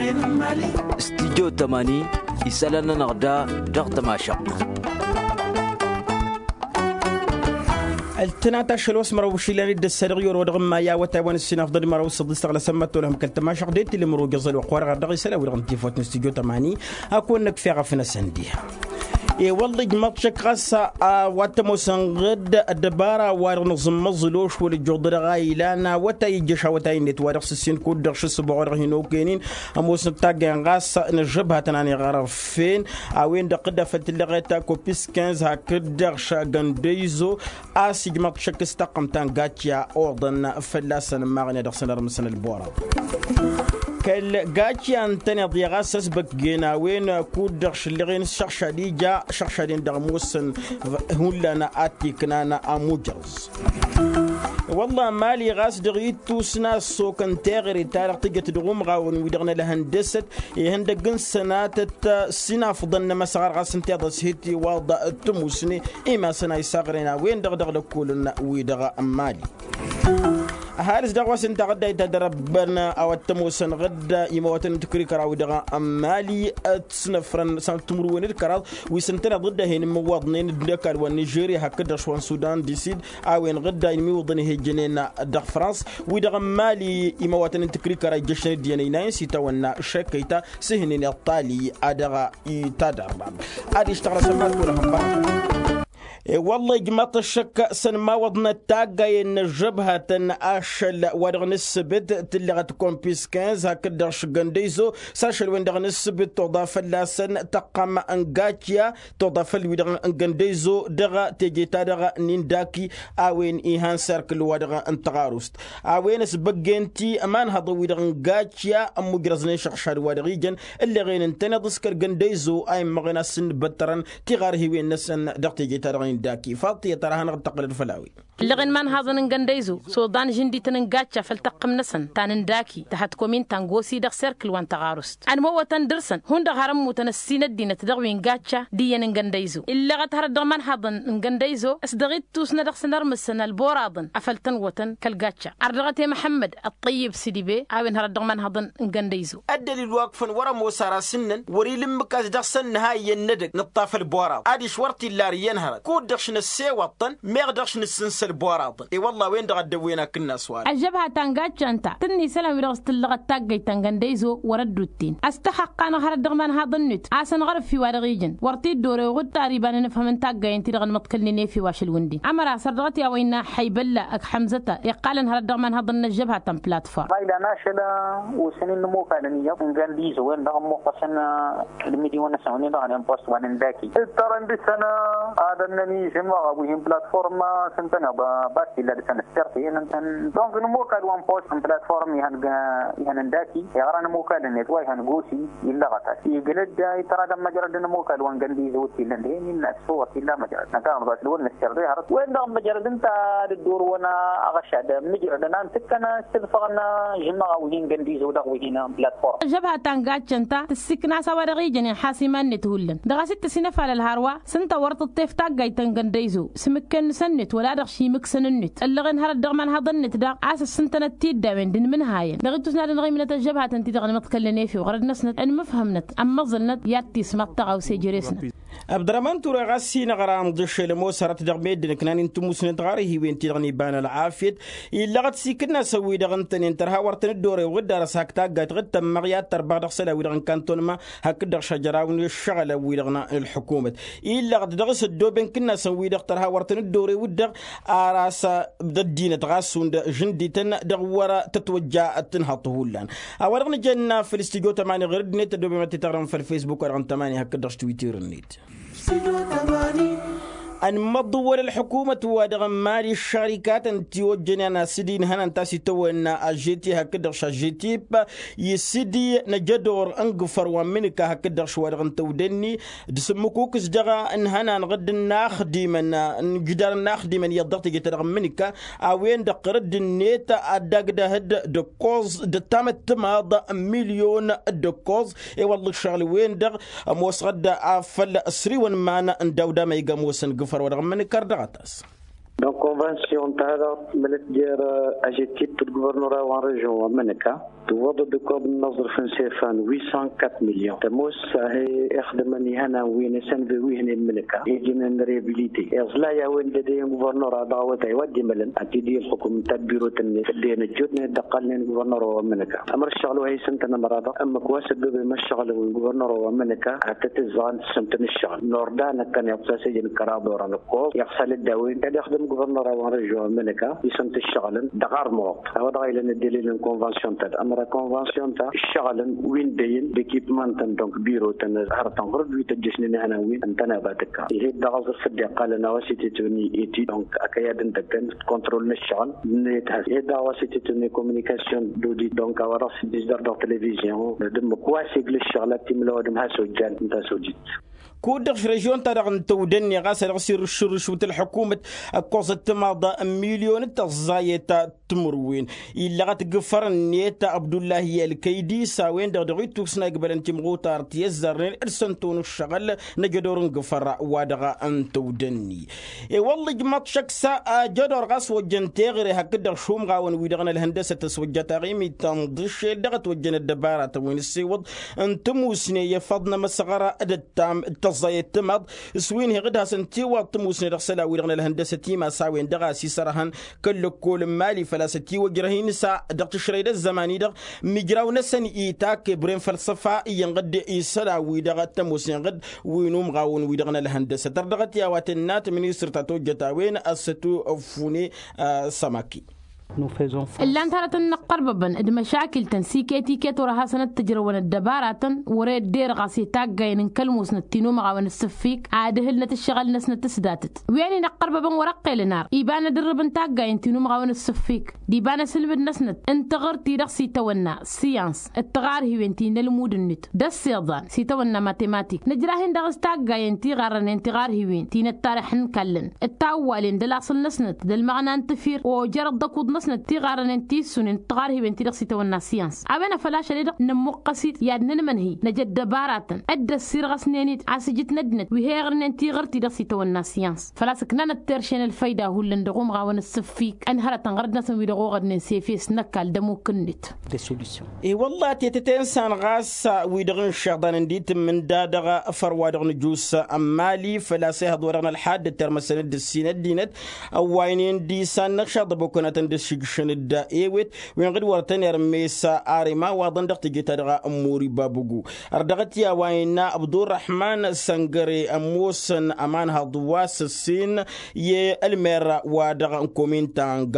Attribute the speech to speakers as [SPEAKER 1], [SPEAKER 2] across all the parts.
[SPEAKER 1] استديو 80 يسألنا نغدا ضغط ما شق
[SPEAKER 2] التناتا شلوس مرو شيلاني السرغيور ودغم ما يا وتاوان السنه افضل مرو صدست على سمت لهم كلتما شق ديت اللي مرو جزل وقوار غدغي سلا ودغم تيفوت استديو 80 اكون نك في غفنا سندي اي والله جمطشك غسا واتمو سنغد الدبارة وارنظم مزلوش والجودر غايلانا وتا يجيش وتا ينت وارخ السين كود درش السبوع رهينو كينين اموس تاغان غاسا نجبها تناني غرفين اوين دقدا فتلغيتا كوبيس 15 هكدر شاغانديزو اسي جمطشك استقم تانغاتيا اوردن فلاسن ماغني دخسن رمسن البورا كل جاتي أنتني ضيعة سبك جينا وين كود شلرين شرشديجا شرشدين درموسن هولنا أتيكنا أموجرز والله مالي غاس دريتو سنا سوكن تغري تارق تجت دغوم غاون ودغنا لهندسة يهندقن سنات سنا فضلنا مسار غاس انتظر سهيتي وضع التموسني إما سنا يساغرنا وين دغ كلنا ويدغ مالي هارس دغواس انت غدا يتدربنا او التموسن غدا يموتن تكري كراو دغا امالي تسنفرن سنتمرو وين الكراو ويسنتنا ضد هين موضنين دكار ونيجيريا هكذا شوان السودان ديسيد او ان غدا يموضن هجنين دغ فرنسا ودغ مالي يموتن تكري كرا جشن ديانين سيتاونا شكيتا سهنين الطالي ادغا يتدرب ادي اشتغل سمات ولا والله جماعة الشك سن ما وضنا تاجا إن الجبهة تنأشل ودغن السبت تلغة تكون بيس 15 هكذا شجنديزو ساشل وين دغن السبت تضاف لسن تقام أنجاتيا تضاف لودغن أنجنديزو دغا تجي تدغا نينداكي أوين إيهان سيركل ودغا انتغاروست أوين سبجنتي أمان هذا ودغن جاتيا مجرزني شخشار ودغيجن اللي غين انتنضس كرجنديزو أي مغنى سن بترن تغاره وين نسن دغتي تدغن داكي فاطية ترى هنغتقل الفلاوي
[SPEAKER 3] لغن من هذا نغنديزو سودان جندي تنغاتشا فلتقم نسن تاننداكي تحت كومين تانغوسي دغ سيركل وان تغارست ان مو تندرسن هون دغ هرم متنسين الدين تدغوين غاتشا دي نغنديزو الا غتهر دغ من هذا نغنديزو اسدغيت توسنا دغ سنر مسن البورادن افلتن وتن كالغاتشا ارغتي محمد الطيب سيدي بي اوين هر دغ من هذا نغنديزو
[SPEAKER 2] الدليل واقفن ورا موسارا سنن وري لمكاز دغ سن هاي الندق نطاف البوراد ادي شورتي لاريان هر كود دغشن السي وطن ميغ دغشن السنسل بوراض اي والله وين دغ دوينا كنا سوال
[SPEAKER 3] الجبهه تنغاتش انت تني سلام يرغست اللغه تاغي تنغنديزو وردو التين استحق انا هر دغمان هذا النت اسن غرف في وارغيجن ورتي دوري وغد تقريبا نفهم تاغي انت دغ متكلني في واش الوندي امر سردغتي وين حيبلا اك حمزه يقال هر دغمان هذا الجبهه تم بلاتفورم
[SPEAKER 4] بايدا ناشلا وسنين مو كان يغنديزو وين دغ مو قسنا الميدي ونسوني دغ بوست وان داكي ترى بسنه هذا النمي جمع وين بلاتفورم سنتنا باسي لا سنه السرتي انت دونك نمو كان وان بوست بلاتفورم يهن داكي يغرا نمو كان نتواي هن غوسي الا غتا يجلد ترى لما جرد نمو كان وان غندي زوتي لندي من الصور الا مجرد نكان ذات لون السرتي عرفت وين دغ مجرد انت الدور وانا اغشاد مجرد انا تكنا استلفقنا جمع وين غندي زو دغ وين بلاتفورم
[SPEAKER 3] جبهه تنغاتش انت تسكنا سوارغي جن حاسمان نتولن دغ ست سنه على الهروا سنت ورط الطيف تاغاي تنغنديزو سمكن سنت ولا دغشي مكسن النت اللغن هر الدغمان هذا النت دغ اساس سنتنا تيدا وين دين من هاين دغتوسنا نغي من الجبهه انت دغ متكلني في وغرد نسنت ان مفهمنت اما ظلنت ياتي سمطغ وسجريسنا
[SPEAKER 2] عبد الرحمن تورا غاسي نغرام دش الموسرات دغ ميد كنان انتم مسن تغاري وين تغني بان العافيه الا غت سيكنا سوي دغ انتن ترها ورتن الدوري وغدا رساكتا غت تم مغيات تربع دغ سلا ودغ كانتون ما هكذا شجره والشغله ودغنا الحكومه الا غت دغس الدوبن كنا سوي دغ ترها ورتن الدوري ودغ راسا بددينه غاسون جندي تن دغ ورا تتوجع تنحطهولان اورغنا جنا في الاستوديو 8 غير نت دوبي ما تتغرم في الفيسبوك ورغم 8 هكذا تويتر النت أن مضوا الحكومة ودغم مالي الشركات أن توجهنا سدين هنا تاسي تونا أجيتي هكذا شجيتي يسدي نجدور أنقفر ومنك هكذا شوارغن تودني دسمكوكس دغا أن هنا نغد ناخدي من نجدر ناخدي من يضغط يترغم منك أوين دقرد النيت أدق دهد دكوز دتامت ماضى مليون دكوز إي والله الشغل وين دغ موسغد أفل سريون معنا أن دودا ما يقام وسن فرورغ من كردغاتس
[SPEAKER 5] Donc convention تاع ملت دير اجيتيب الجوفرنور وان ريجون منكا توضع دكوب النظر فنسيفان 804 مليون تموس هي اخدمني هنا وين سنبي وين الملكه يجي من ريبيليتي يصلا يا وين لدي جوفرنور دعوته يودي ملن اكيد الحكومه تدبيرو تني دين الجودني دقلني جوفرنور ومنكا امر الشغل وهي سنتنا مراده اما كواسب بما الشغل الجوفرنور ومنكا حتى تزان سنتنا الشغل نوردان كان يقصي الكرادور الكوب يحصل الدوين قاعد يخدم جوفرنور ورجوا منكا يسنت الشغل دغار موقت هذا غير الدليل الكونفنسيون تاع امر كونفنسيون تاع الشغل وين دين ديكيبمنت دونك بيرو تن هرتن غرب يتجسني هنا وين انتنا بعدك هي دغز في الدقه لنا واسيتي توني ايتي دونك اكيد انت كنترول الشغل نيت هي واسيتي توني كومونيكاسيون دودي دونك وراس ديزار دو تلفزيون دم كواسي الشغلات تملو دم هاسوجان انت سوجيت
[SPEAKER 2] كودر في ريجون تاع تودني غاسل غسير الشرشوت الحكومه كوز تماضى مليون تزايت تمروين الا غتقفر نيت عبد الله الكيدي ساوين دغدغي توسنا قبل انت مغوطار تيزرن ارسنتون الشغل نقدر نقفر وادغا ان تودني والله جماعه شكسا جدور غاس وجنتي غير هكذا شوم غاون ويدغنا الهندسه تسوجتا غيمي تنضش دغت وجن الدباره وين السيوض انتم وسنيه فضنا مسغره التام زايت تمض سوين غدا سنتي وطموسني رسلا ويرغنا الهندسه تيما ساوين دغاسي سرهن كل مالي فلاستي وجرهين سا دقت شريد الزماني دغ مجراو نسن ايتاك برين فلسفه ينغد يسلا ويدغ تموسن غد وينوم غاون ويدغنا الهندسه دردغت يا واتنات منيستر تاتوجتا وين استو فوني سماكي
[SPEAKER 3] اللي انتهت النقرببن المشاكل تنسيكيتي كتورها سنة تجرون الدبارة وريد دير غاسي تاقاين نكلموس نتينو مغاون السفيك عاده لنا تشغل نسنا تسداتت ويعني نقرببن ورقي لنار إيبانا دربن تاقاين تينو مغاون السفيك ديبانا سلب النسنت انتغر تيرغ سيتونا سيانس التغار هيوين المود النت دا السيضان سيتونا ماتيماتيك نجراهن دغز تاقاين تيغارن انتغار هيوين تين التاريح نكلن التاوالين دلاصل نسنت دالمغنى انتفير وجرد دكود نسنت تيغارن انتي سنين تغار هيوين تيرغ سيتونا سيانس عبانا فلاش لدغ نمقصيت يادن منهي نجد دبارات ادى السيرغ سنينيت عسجت ندنت وهيغرن انتي غر تيرغ سيتونا سيانس فلاسك نانا الترشين الفايدة هو اللي ندغوم غاون السفيك انهرة غرد نسن ويدغوغد ننسي فيس نكال دمو كنت
[SPEAKER 2] دي سوليسيون اي والله تيتنسان غاس ويدغن شغدان انديت من دادغ فروادغن جوس امالي فلاسي هدورغن الحاد ترمسن السينة دينت اوين دي سان نخشى ضبوكونات اندسيقشن الدا ايويت وين غد ورتن يرميسا اريما واضن دغت جيتادغ اموري بابوغو اردغت يا وينا عبد الرحمن سنغري اموسن امان هضواس السين ي المير وادغ كومينتان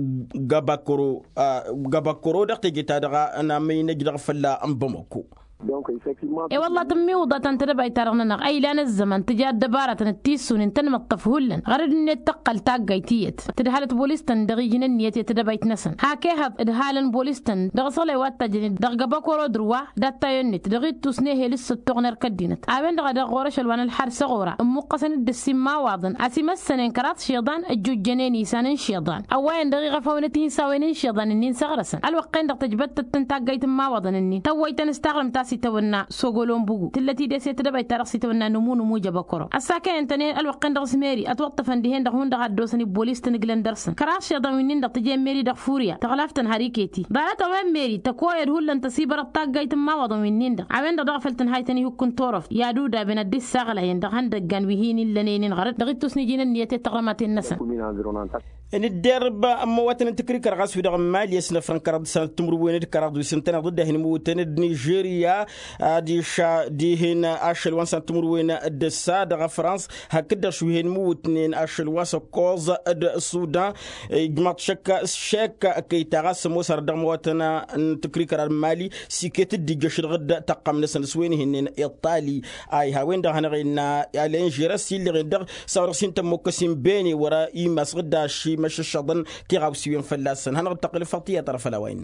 [SPEAKER 2] غاباكورو دغت جيتادغ انا مي نجدغ فلا امبمكو
[SPEAKER 3] اي والله تمي وضع تنتبع ترغنا اي لان الزمن تجاد دبارة التيسون انتن مطفهولن غرد ان يتقل تاقايتيت تدهالة بوليستن دغي جننيت يتدبعت نسن هاكيها ادهالن بوليستن دغ صليوات تجنين دغ غباكورو دروا داتا يونيت دغي توسنيه لسه تغنر كدينت عابين دغ غورش الوان الحار سغورا امقصن الدسيم ما واضن اسيما السنين كرات شيضان الجوج جنيني سانين شيضان اوين دغي غفاونتين ساوينين شيضان النين سغرسن الوقين دغ تجبت التنتاقايت ما واضن النين تويتن استغرم سيتونا سوغولون بوغو تلتي دي سيتدبا تارخ سيتونا نمون موجه بكرو الساكن انتني الوقين دغ سميري اتوقف اندهن دغ هون دغ دوسني بوليس تنجلن درسن كراش يا ضمنين دغ تجي ميري دغ فوريا تغلافتن هاريكيتي دارت وين ميري تكوير هولن تصيبر الطاقايت ما وضمنين دغ عوين دغ فلتن هايتني هو كنتورف يا دودا بين الدي ساغلا يندغ هندغان ويهين لنين غرد دغ توسني جينن نيته تقرمات النسن
[SPEAKER 2] ان الدرب مواتن تكريك رغاس في دغ مال يسنا فرنكرد سنه تمروين كراد وسنتنا ضد هن موتن نيجيريا دي هنا اشل وان تمروين الدسا دغ فرنسا هكذا شوهن موتنين اشل واس كوز السودان جماعه شك كي تغاس موسر دغ مواتنا تكريك المالي سيكيت دي جش غد تقام نسن سوين هن ايطالي اي هاوين دغ هنا الين جيرسي اللي غدغ صار سنت موكسين بيني ورا يمس غدا شي مش الشضن تيغاو سيون فلاسن هنغتقل فطيه طرف لوين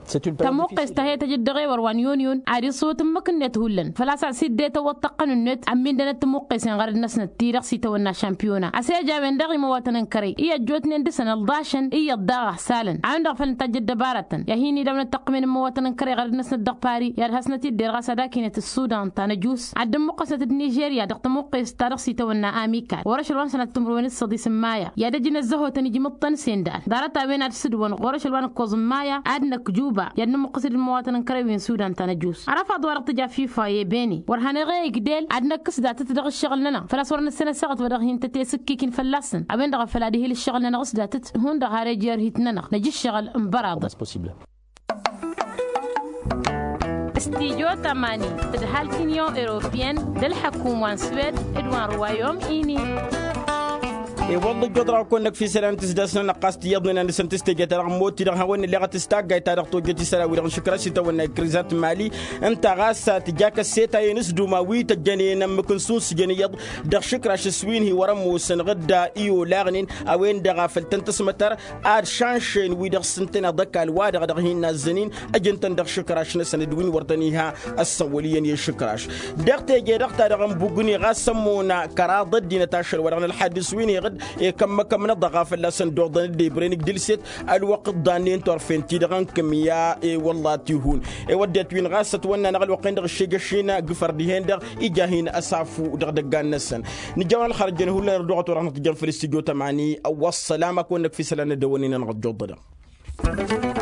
[SPEAKER 3] تموقع استهي تجد غير وان يون عادي صوت مكنت هولن فلا سعسيد ديتا وطقن النت عمين دنا تموقع سنغار الناس نتيرق سيتا ونا شامبيونا عسيجا من دغي مواتن كري إيا جوتني اندسن الضاشن إيا الضاغ سالن عندك فلن تجد بارتن يهيني دون التقمين مواتن كري غير الناس ندق باري يا الهسنتي دير غاسا داكينة السودان تانجوس عدم مقصة نيجيريا دق تموقع استارق سيتا ونا آميكا ورش الوان سنة تمرون الصدي سمايا يا دجن الزهو تنجي مطن سيندان دارتا بين السدوان ورش الوان كوزمايا عدنا كجوبا يدنا مقصة المواطن كري من السودان تانجوس عرف أدوار تجا فيفا يبيني ورهنا غير قديل عدنا كسدا تتدغ الشغل لنا فلا صورنا السنة سقط ودغهين تتسكيكين فلاسن أبين دغ فلا هي الشغل لنا غسدا تت هون دغ هارجير هيتنا نجي الشغل مبراد استيجو تماني تدهال كينيو إيروبيان دل حكومة سويد إدوان روايوم إيني
[SPEAKER 2] والله جدرا كونك في سلام تسدسنا نقاست يضنا ان سنتستي ترى موتي راه هون اللي غتستاغ تاريخ توجتي سلاوي شكرا سيتا ونا كريزات مالي انت غاسا تجاك السيتا ينس دوماوي تجني نم كنسوس جني يض دغ شكرا شسوين هي ورم سنغدا ايو لاغنين اوين دغ فلتنتسمتر اد شانشين وي دغ سنتنا دكال وادغ دغ هنا زنين اجنتن دغ شكرا شنسندوين ورتنيها السوليين يا شكراش دغ تيجي دغ تاريخ بوغني غاسمونا كرا ضد تاشر ورغنا الحادث وين كم نضغى في اللسان دوغدان دي برينك دلسيت الوقت دانين تورفين تيدغان كمية والله تيهون وديت وين غاسة وانا نغل وقين دغ الشيقشينا قفر ديهين دغ إجاهين أسافو دغ دقان نسان نجاونا الخارجين هولا ردوغة ورحمة تجان في الاستيجو تماني والسلام أكونك في سلانة دوانين نغد جوضة